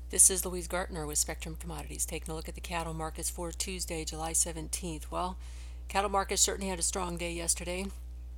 This is Louise Gartner with Spectrum Commodities, taking a look at the cattle markets for Tuesday, July 17th. Well, cattle markets certainly had a strong day yesterday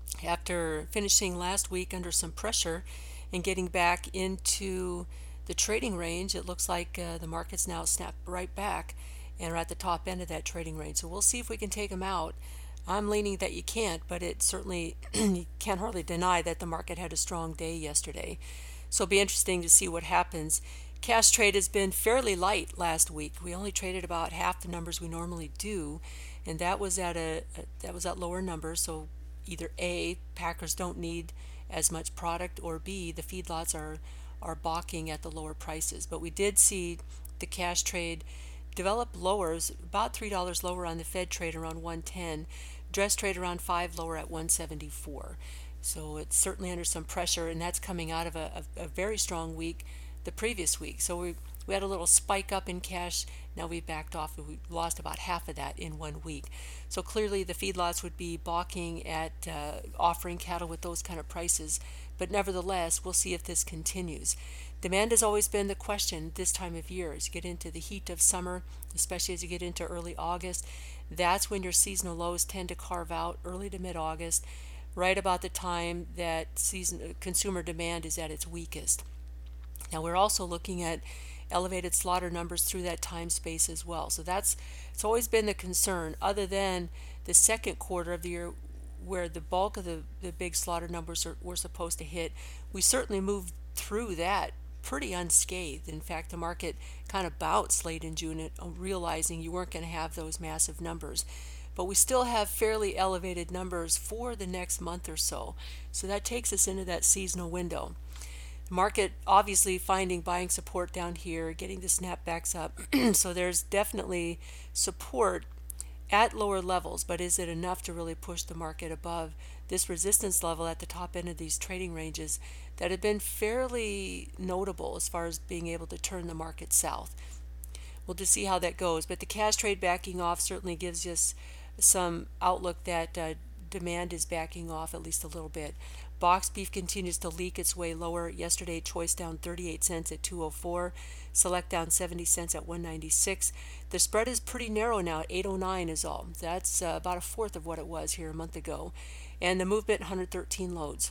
after finishing last week under some pressure and getting back into the trading range. It looks like the market's now snapped right back and are at the top end of that trading range. So we'll see if we can take them out. I'm leaning that you can't, but it certainly you can't hardly deny that the market had a strong day yesterday. So it'll be interesting to see what happens. Cash trade has been fairly light last week. We only traded about half the numbers we normally do, and that was at lower numbers. So either A, packers don't need as much product, or B, the feedlots are balking at the lower prices. But we did see the cash trade develop lowers, about $3 lower on the Fed trade around 110, dress trade around 5 lower at 174. So it's certainly under some pressure, and that's coming out of a very strong week the previous week. So we had a little spike up in cash. Now we backed off. We lost about half of that in 1 week. So clearly the feedlots would be balking at offering cattle with those kind of prices. But nevertheless, we'll see if this continues. Demand has always been the question this time of year. As you get into the heat of summer, especially as you get into early August, that's when your seasonal lows tend to carve out early to mid-August, right about the time that consumer demand is at its weakest. Now we're also looking at elevated slaughter numbers through that time space as well. So it's always been the concern, other than the second quarter of the year where the bulk of the big slaughter numbers were supposed to hit. We certainly moved through that pretty unscathed. In fact, the market kind of bounced late in June, realizing you weren't going to have those massive numbers. But we still have fairly elevated numbers for the next month or so. So that takes us into that seasonal window. Market obviously finding buying support down here, getting the snapbacks up. So there's definitely support at lower levels, but is it enough to really push the market above this resistance level at the top end of these trading ranges that have been fairly notable as far as being able to turn the market south? We'll just see how that goes. But the cash trade backing off certainly gives us some outlook that demand is backing off at least a little bit. Box beef continues to leak its way lower. Yesterday, choice down 38 cents at 204, select down 70 cents at 196. The spread is pretty narrow now, 809 is all. That's about a fourth of what it was here a month ago. And the movement 113 loads.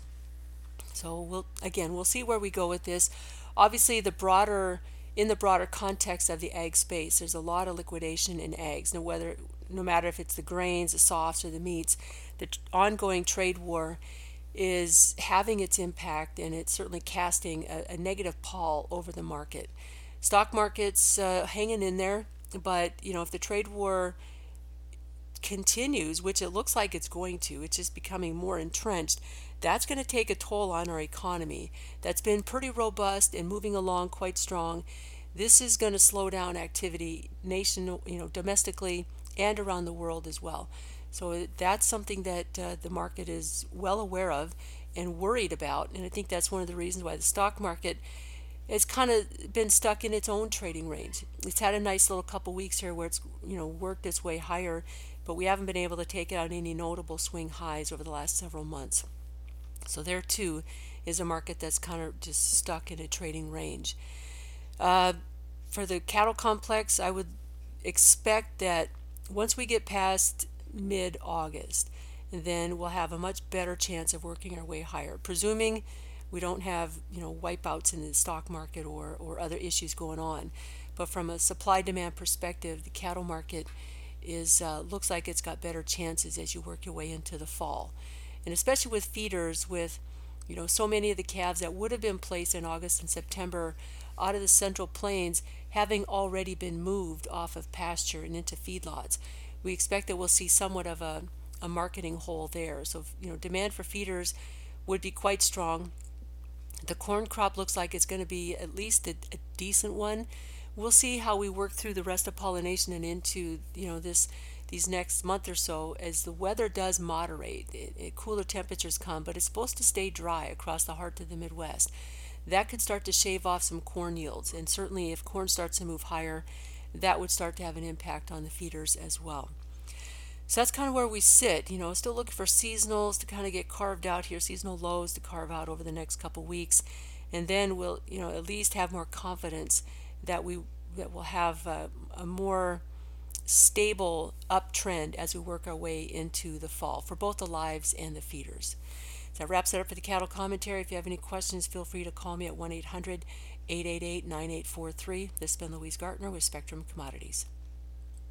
So we'll see where we go with this. Obviously, in the broader context of the ag space, there's a lot of liquidation in ags. No matter if it's the grains, the softs, or the meats, the ongoing trade war is having its impact, and it's certainly casting a negative pall over the market. Stock market's hanging in there, but if the trade war continues, which it looks like it's going to, it's just becoming more entrenched, that's going to take a toll on our economy that's been pretty robust and moving along quite strong. This is going to slow down activity domestically and around the world as well. So that's something that the market is well aware of and worried about, and I think that's one of the reasons why the stock market has kind of been stuck in its own trading range. It's had a nice little couple weeks here where it's worked its way higher, but we haven't been able to take out any notable swing highs over the last several months. So there too is a market that's kind of just stuck in a trading range. For the cattle complex, I would expect that once we get past mid-August, then we'll have a much better chance of working our way higher, presuming we don't have wipeouts in the stock market or other issues going on. But from a supply demand perspective, the cattle market is looks like it's got better chances as you work your way into the fall, and especially with feeders, with so many of the calves that would have been placed in August and September out of the Central Plains having already been moved off of pasture and into feedlots. We expect that we'll see somewhat of a marketing hole there. So demand for feeders would be quite strong. The corn crop looks like it's going to be at least a decent one. We'll see how we work through the rest of pollination and into these next month or so as the weather does moderate. Cooler temperatures come, but it's supposed to stay dry across the heart of the Midwest. That could start to shave off some corn yields, and certainly if corn starts to move higher, that would start to have an impact on the feeders as well. So that's kind of where we sit, still looking for seasonals to kind of get carved out here, seasonal lows to carve out over the next couple weeks. And then we'll, at least have more confidence that will have a more stable uptrend as we work our way into the fall for both the lives and the feeders. So that wraps it up for the cattle commentary. If you have any questions, feel free to call me at 1-800-888-9843. This has been Louise Gartner with Spectrum Commodities.